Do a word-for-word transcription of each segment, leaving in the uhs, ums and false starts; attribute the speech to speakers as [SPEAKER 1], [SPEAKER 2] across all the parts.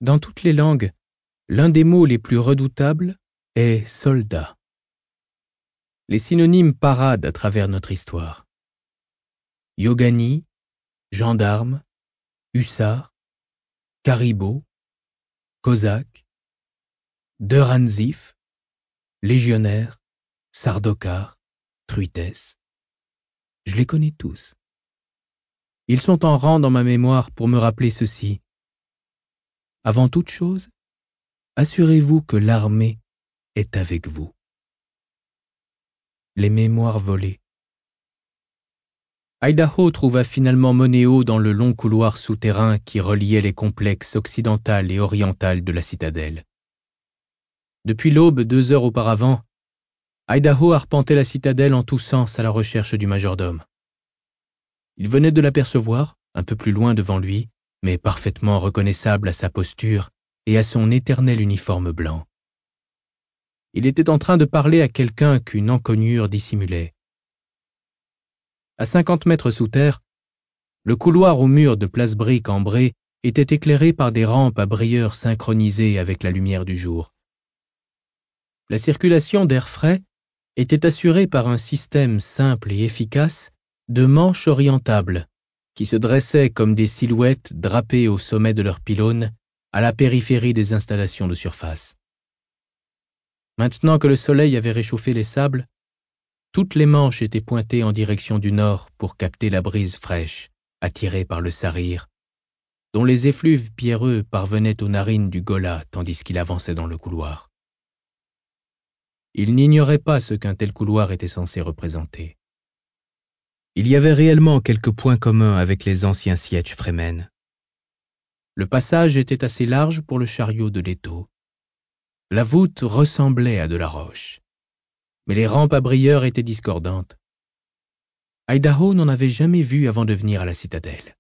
[SPEAKER 1] Dans toutes les langues, l'un des mots les plus redoutables est soldat. Les synonymes paradent à travers notre histoire. Yogani, gendarme, hussard, caribou, cosaque, Deranzif, légionnaire, Sardaukar, Truitesse. Je les connais tous. Ils sont en rang dans ma mémoire pour me rappeler ceci. Avant toute chose, assurez-vous que l'armée est avec vous. Les mémoires volées. Idaho trouva finalement Moneo dans le long couloir souterrain qui reliait les complexes occidental et oriental de la citadelle. Depuis l'aube, deux heures auparavant, Idaho arpentait la citadelle en tous sens à la recherche du majordome. Il venait de l'apercevoir, un peu plus loin devant lui, mais parfaitement reconnaissable à sa posture et à son éternel uniforme blanc. Il était en train de parler à quelqu'un qu'une encoignure dissimulait. À cinquante mètres sous terre, le couloir aux murs de place brique ambrée était éclairé par des rampes à brilleurs synchronisées avec la lumière du jour. La circulation d'air frais était assurée par un système simple et efficace de manches orientables qui se dressaient comme des silhouettes drapées au sommet de leurs pylônes à la périphérie des installations de surface. Maintenant que le soleil avait réchauffé les sables, toutes les manches étaient pointées en direction du nord pour capter la brise fraîche, attirée par le sarir, dont les effluves pierreux parvenaient aux narines du Ghola tandis qu'il avançait dans le couloir. Il n'ignorait pas ce qu'un tel couloir était censé représenter. Il y avait réellement quelques points communs avec les anciens sièges Fremen. Le passage était assez large pour le chariot de Leto. La voûte ressemblait à de la roche, mais les rampes à brilleurs étaient discordantes. Idaho n'en avait jamais vu avant de venir à la citadelle.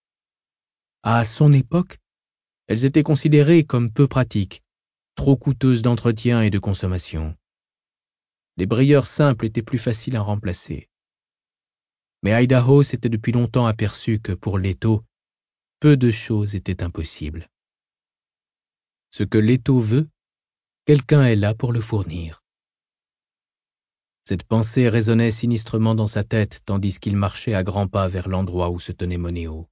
[SPEAKER 1] À son époque, elles étaient considérées comme peu pratiques, trop coûteuses d'entretien et de consommation. Les brilleurs simples étaient plus faciles à remplacer. Mais Idaho s'était depuis longtemps aperçu que pour Leto, peu de choses étaient impossibles. Ce que Leto veut, quelqu'un est là pour le fournir. Cette pensée résonnait sinistrement dans sa tête tandis qu'il marchait à grands pas vers l'endroit où se tenait Moneo.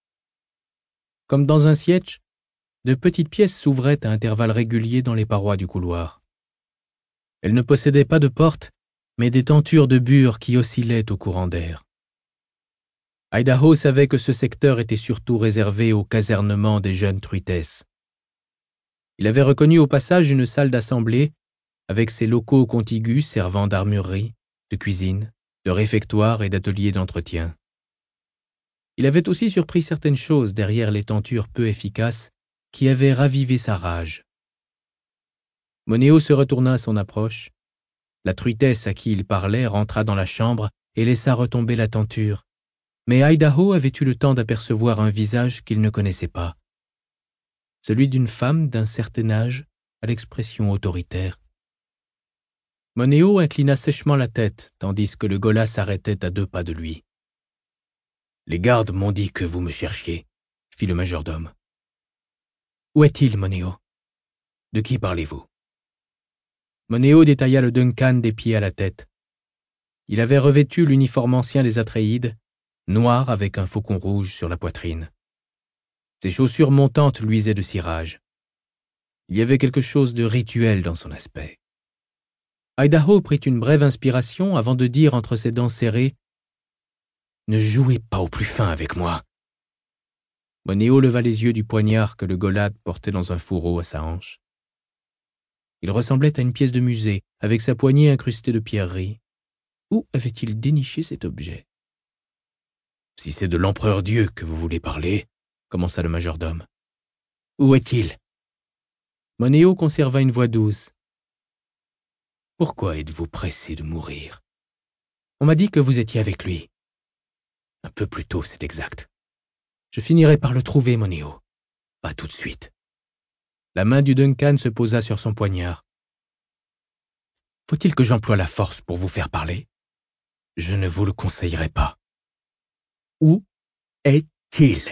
[SPEAKER 1] Comme dans un siège, de petites pièces s'ouvraient à intervalles réguliers dans les parois du couloir. Elles ne possédaient pas de porte, mais des tentures de bure qui oscillaient au courant d'air. Idaho savait que ce secteur était surtout réservé au casernement des jeunes Truitesses. Il avait reconnu au passage une salle d'assemblée avec ses locaux contigus servant d'armurerie, de cuisine, de réfectoire et d'atelier d'entretien. Il avait aussi surpris certaines choses derrière les tentures peu efficaces qui avaient ravivé sa rage. Moneo se retourna à son approche. La Truitesse à qui il parlait rentra dans la chambre et laissa retomber la tenture, mais Idaho avait eu le temps d'apercevoir un visage qu'il ne connaissait pas. Celui d'une femme d'un certain âge à l'expression autoritaire. Moneo inclina sèchement la tête, tandis que le Ghola s'arrêtait à deux pas de lui. « Les gardes m'ont dit que vous me cherchiez, » fit le majordome. « Où est-il, Moneo ? De qui parlez-vous » Moneo détailla le Duncan des pieds à la tête. Il avait revêtu l'uniforme ancien des Atréides, noir avec un faucon rouge sur la poitrine. Ses chaussures montantes luisaient de cirage. Il y avait quelque chose de rituel dans son aspect. Idaho prit une brève inspiration avant de dire entre ses dents serrées « Ne jouez pas au plus fin avec moi !» Moneo leva les yeux du poignard que le Ghola portait dans un fourreau à sa hanche. Il ressemblait à une pièce de musée, avec sa poignée incrustée de pierreries. Où avait-il déniché cet objet ? « Si c'est de l'empereur Dieu que vous voulez parler, » commença le majordome. « Où est-il » Moneo conserva une voix douce. « Pourquoi êtes-vous pressé de mourir ? On m'a dit que vous étiez avec lui. Un peu plus tôt, c'est exact. Je finirai par le trouver, Moneo. Pas tout de suite. » La main du Duncan se posa sur son poignard. « Faut-il que j'emploie la force pour vous faire parler ? Je ne vous le conseillerais pas. » « Où est-il ?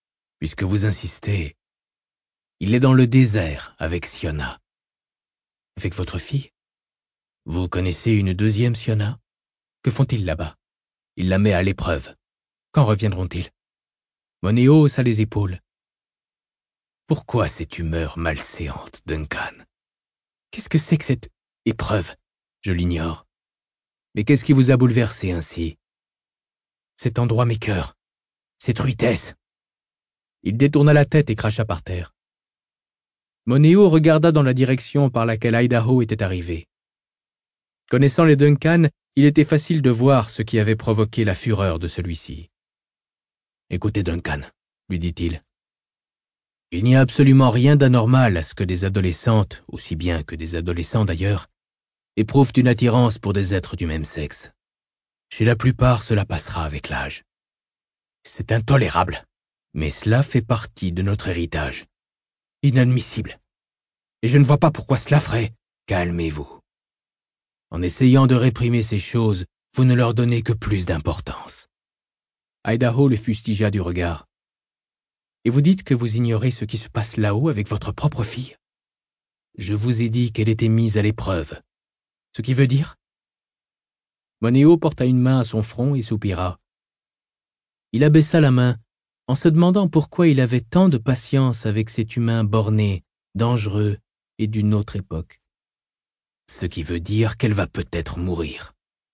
[SPEAKER 1] Puisque vous insistez, Il est dans le désert avec Siona. Avec votre fille? Vous connaissez une deuxième Siona? Que font-ils là-bas? Il la met à l'épreuve. Quand reviendront-ils? Monéo haussa les épaules. Pourquoi cette humeur malséante, Duncan? Qu'est-ce que c'est que cette épreuve? Je l'ignore. Mais qu'est-ce qui vous a bouleversé ainsi? Cet endroit m'écœure. Cette rudesse. Il détourna la tête et cracha par terre. Monéo regarda dans la direction par laquelle Idaho était arrivé. Connaissant les Duncan, il était facile de voir ce qui avait provoqué la fureur de celui-ci. « Écoutez, Duncan, » lui dit-il. « Il n'y a absolument rien d'anormal à ce que des adolescentes, aussi bien que des adolescents d'ailleurs, éprouvent une attirance pour des êtres du même sexe. Chez la plupart, cela passera avec l'âge. C'est intolérable, mais cela fait partie de notre héritage. Inadmissible. Et je ne vois pas pourquoi cela ferait. Calmez-vous. En essayant de réprimer ces choses, vous ne leur donnez que plus d'importance. » Idaho le fustigea du regard. « Et vous dites que vous ignorez ce qui se passe là-haut avec votre propre fille? Je vous ai dit qu'elle était mise à l'épreuve. Ce qui veut dire? » Monéo porta une main à son front et soupira. Il abaissa la main, en se demandant pourquoi il avait tant de patience avec cet humain borné, dangereux et d'une autre époque. Ce qui veut dire qu'elle va peut-être mourir.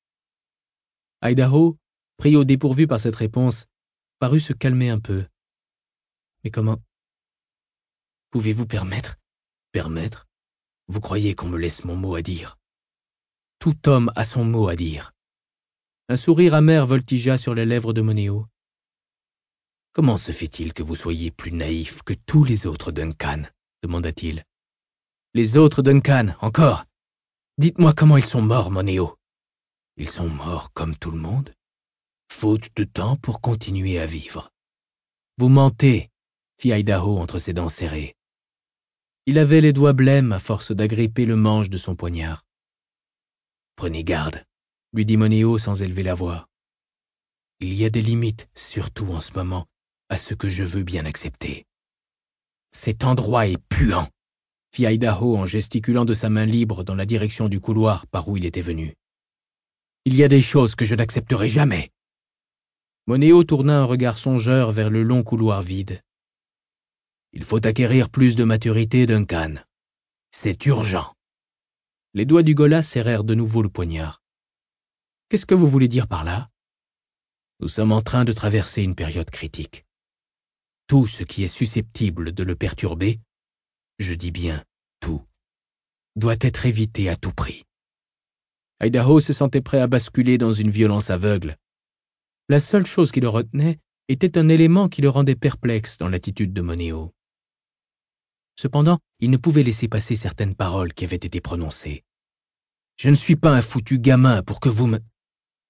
[SPEAKER 1] Idaho, pris au dépourvu par cette réponse, parut se calmer un peu. Mais comment? Pouvez-vous permettre? Permettre? Vous croyez qu'on me laisse mon mot à dire? Tout homme a son mot à dire. Un sourire amer voltigea sur les lèvres de Monéo. Comment se fait-il que vous soyez plus naïf que tous les autres Duncan? Demanda-t-il. Les autres Duncan, encore? Dites-moi comment ils sont morts, Monéo. Ils sont morts comme tout le monde, faute de temps pour continuer à vivre. Vous mentez, fit Idaho entre ses dents serrées. Il avait les doigts blêmes à force d'agripper le manche de son poignard. Prenez garde, lui dit Monéo sans élever la voix. Il y a des limites, surtout en ce moment, à ce que je veux bien accepter. Cet endroit est puant, fit Idaho en gesticulant de sa main libre dans la direction du couloir par où il était venu. Il y a des choses que je n'accepterai jamais. Monéo tourna un regard songeur vers le long couloir vide. Il faut acquérir plus de maturité, Duncan. C'est urgent. Les doigts du ghola serrèrent de nouveau le poignard. Qu'est-ce que vous voulez dire par là? Nous sommes en train de traverser une période critique. Tout ce qui est susceptible de le perturber, je dis bien tout, doit être évité à tout prix. Idaho se sentait prêt à basculer dans une violence aveugle. La seule chose qui le retenait était un élément qui le rendait perplexe dans l'attitude de Monéo. Cependant, il ne pouvait laisser passer certaines paroles qui avaient été prononcées. « Je ne suis pas un foutu gamin pour que vous me... Duncan !»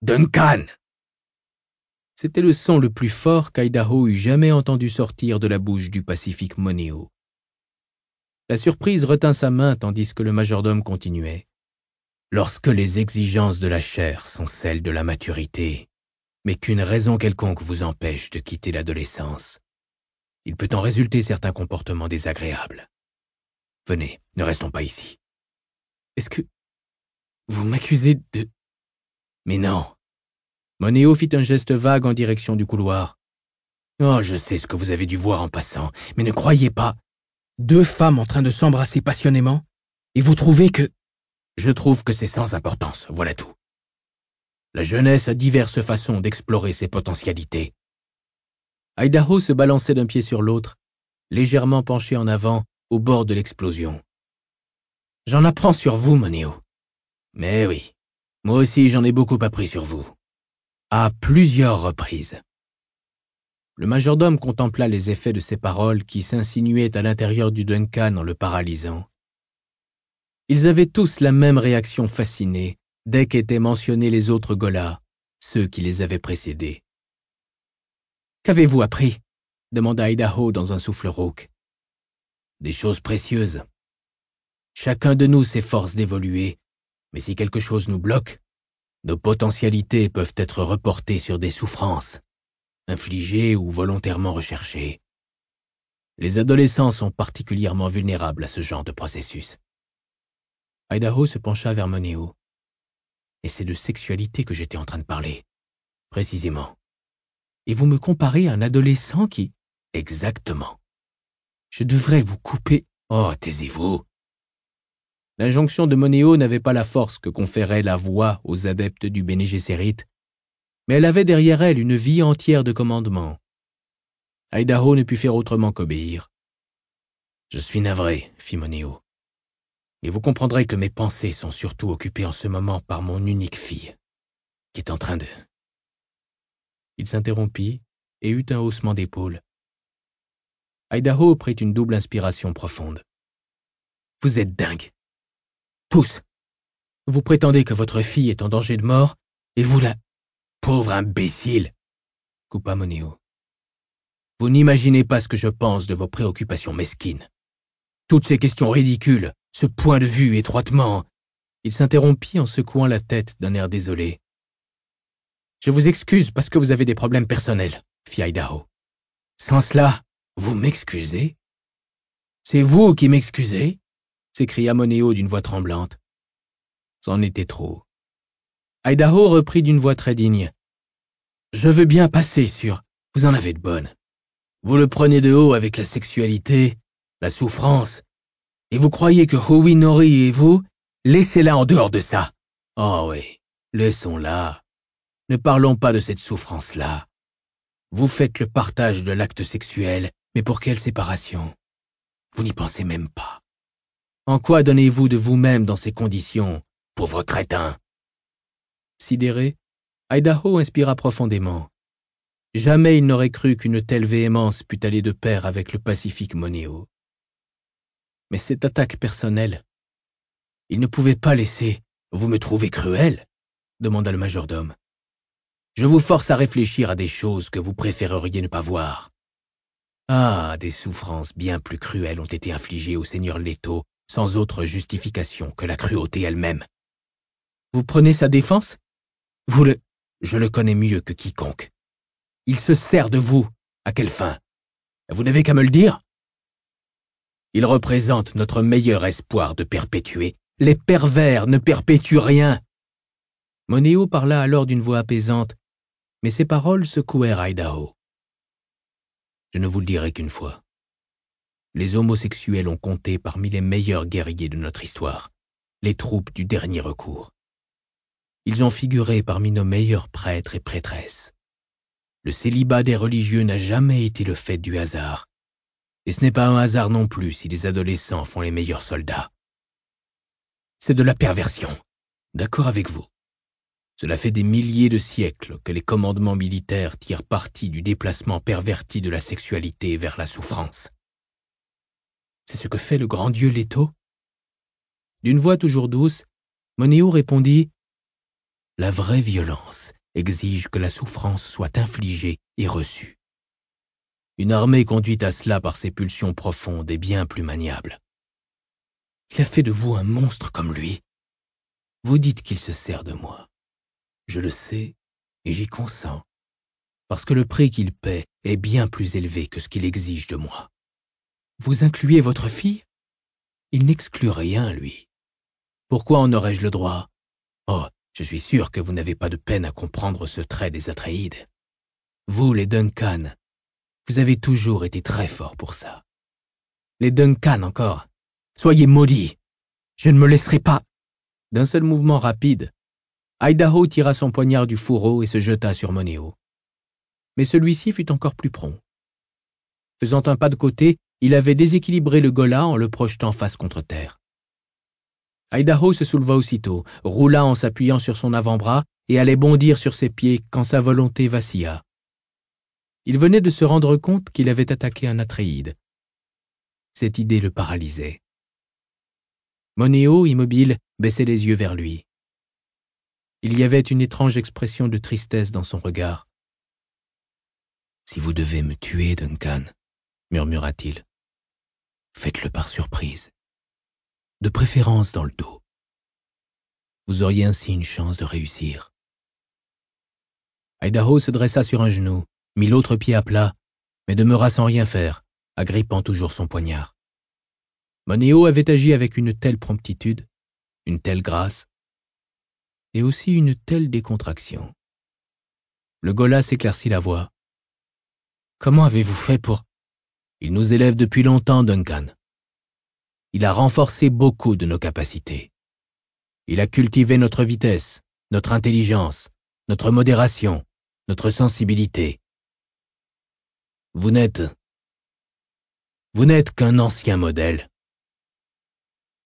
[SPEAKER 1] C'était le son le plus fort qu'Idaho eût jamais entendu sortir de la bouche du pacifique Monéo. La surprise retint sa main tandis que le majordome continuait. Lorsque les exigences de la chair sont celles de la maturité, mais qu'une raison quelconque vous empêche de quitter l'adolescence, il peut en résulter certains comportements désagréables. Venez, ne restons pas ici. Est-ce que vous m'accusez de... Mais non. Monéo fit un geste vague en direction du couloir. Oh, je sais ce que vous avez dû voir en passant, mais ne croyez pas. Deux femmes en train de s'embrasser passionnément, et vous trouvez que... Je trouve que c'est sans importance, voilà tout. La jeunesse a diverses façons d'explorer ses potentialités. Idaho se balançait d'un pied sur l'autre, légèrement penché en avant, au bord de l'explosion. J'en apprends sur vous, Monéo. Mais oui, moi aussi j'en ai beaucoup appris sur vous. À plusieurs reprises. Le majordome contempla les effets de ces paroles qui s'insinuaient à l'intérieur du Duncan en le paralysant. Ils avaient tous la même réaction fascinée dès qu'étaient mentionnés les autres gholas, ceux qui les avaient précédés. « Qu'avez-vous appris ?» demanda Idaho dans un souffle rauque. « Des choses précieuses. Chacun de nous s'efforce d'évoluer, mais si quelque chose nous bloque, nos potentialités peuvent être reportées sur des souffrances, infligées ou volontairement recherchées. Les adolescents sont particulièrement vulnérables à ce genre de processus. Idaho se pencha vers Moneo. Et c'est de sexualité que j'étais en train de parler. Précisément. Et vous me comparez à un adolescent qui... Exactement. Je devrais vous couper... Oh, taisez-vous. L'injonction de Moneo n'avait pas la force que conférait la voix aux adeptes du Bene Gesserit, mais elle avait derrière elle une vie entière de commandements. Idaho ne put faire autrement qu'obéir. « Je suis navré, fit Moneo, et vous comprendrez que mes pensées sont surtout occupées en ce moment par mon unique fille, qui est en train de... » Il s'interrompit et eut un haussement d'épaule. Idaho prit une double inspiration profonde. « Vous êtes dingues. Tous. Vous prétendez que votre fille est en danger de mort, et vous la... Pauvre imbécile, coupa Moneo. Vous n'imaginez pas ce que je pense de vos préoccupations mesquines. Toutes ces questions ridicules, ce point de vue étroitement... Il s'interrompit en secouant la tête d'un air désolé. Je vous excuse parce que vous avez des problèmes personnels, fit Idaho. Sans cela, vous m'excusez? C'est vous qui m'excusez? S'écria Moneo d'une voix tremblante. C'en était trop. Idaho reprit d'une voix très digne. Je veux bien passer sur... Vous en avez de bonnes. Vous le prenez de haut avec la sexualité, la souffrance, et vous croyez que Howie Nori et vous, laissez-la en dehors de ça. Oh oui, laissons-la. Ne parlons pas de cette souffrance-là. Vous faites le partage de l'acte sexuel, mais pour quelle séparation? Vous n'y pensez même pas. En quoi donnez-vous de vous-même dans ces conditions, pauvre crétin? Sidéré, Idaho inspira profondément. Jamais il n'aurait cru qu'une telle véhémence pût aller de pair avec le pacifique Moneo. Mais cette attaque personnelle, il ne pouvait pas laisser. Vous me trouvez cruel? Demanda le majordome. Je vous force à réfléchir à des choses que vous préféreriez ne pas voir. Ah, des souffrances bien plus cruelles ont été infligées au seigneur Leto, sans autre justification que la cruauté elle-même. Vous prenez sa défense? Vous le... Je le connais mieux que quiconque. Il se sert de vous. À quelle fin? Vous n'avez qu'à me le dire? Il représente notre meilleur espoir de perpétuer. Les pervers ne perpétuent rien. Moneo parla alors d'une voix apaisante, mais ses paroles secouèrent Idaho. Je ne vous le dirai qu'une fois. Les homosexuels ont compté parmi les meilleurs guerriers de notre histoire, les troupes du dernier recours. Ils ont figuré parmi nos meilleurs prêtres et prêtresses. Le célibat des religieux n'a jamais été le fait du hasard, et ce n'est pas un hasard non plus si les adolescents font les meilleurs soldats. C'est de la perversion, d'accord avec vous. Cela fait des milliers de siècles que les commandements militaires tirent parti du déplacement perverti de la sexualité vers la souffrance. C'est ce que fait le grand dieu Leto? D'une voix toujours douce, Moneo répondit « La vraie violence exige que la souffrance soit infligée et reçue. Une armée conduite à cela par ses pulsions profondes est bien plus maniable. Il a fait de vous un monstre comme lui. Vous dites qu'il se sert de moi. Je le sais et j'y consens, parce que le prix qu'il paie est bien plus élevé que ce qu'il exige de moi. Vous incluez votre fille? Il n'exclut rien, lui. Pourquoi en aurais-je le droit? Oh, je suis sûr que vous n'avez pas de peine à comprendre ce trait des Atréides. Vous, les Duncan, vous avez toujours été très forts pour ça. Les Duncan encore. Soyez maudits. Je ne me laisserai pas. D'un seul mouvement rapide, Idaho tira son poignard du fourreau et se jeta sur Moneo. Mais celui-ci fut encore plus prompt. Faisant un pas de côté, il avait déséquilibré le gola en le projetant face contre terre. Idaho se souleva aussitôt, roula en s'appuyant sur son avant-bras et allait bondir sur ses pieds quand sa volonté vacilla. Il venait de se rendre compte qu'il avait attaqué un Atréide. Cette idée le paralysait. Moneo, immobile, baissait les yeux vers lui. Il y avait une étrange expression de tristesse dans son regard. « Si vous devez me tuer, Duncan, murmura-t-il, faites-le par surprise, de préférence dans le dos. Vous auriez ainsi une chance de réussir. » Idaho se dressa sur un genou, mit l'autre pied à plat, mais demeura sans rien faire, agrippant toujours son poignard. Monéo avait agi avec une telle promptitude, une telle grâce, et aussi une telle décontraction. Le ghola s'éclaircit la voix. « Comment avez-vous fait pour... » « Il nous élève depuis longtemps, Duncan. Il a renforcé beaucoup de nos capacités. Il a cultivé notre vitesse, notre intelligence, notre modération, notre sensibilité. Vous n'êtes... Vous n'êtes qu'un ancien modèle.